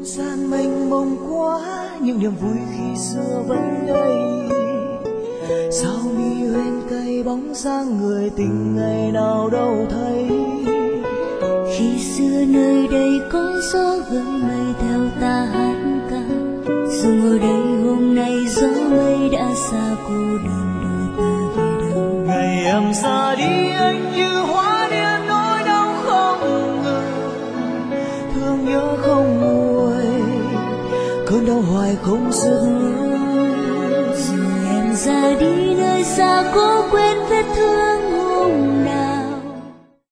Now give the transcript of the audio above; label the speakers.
Speaker 1: gian mênh mông quá, những niềm vui khi xưa vẫn đây. Sao mi hoen cây bóng dáng người tình ngày nào đâu thấy.
Speaker 2: Khi xưa nơi đây có gió gợi mây theo ta hát ca, dù ngồi đây hôm nay gió mây đã xa cô đơn đưa ta về đâu.
Speaker 1: Ngày em ra đi anh như hóa điên nỗi đau không ngừng, thương nhớ không nguôi, cơn đau hoài không dứt.
Speaker 2: Rồi em ra đi nơi xa cố quên vết thương,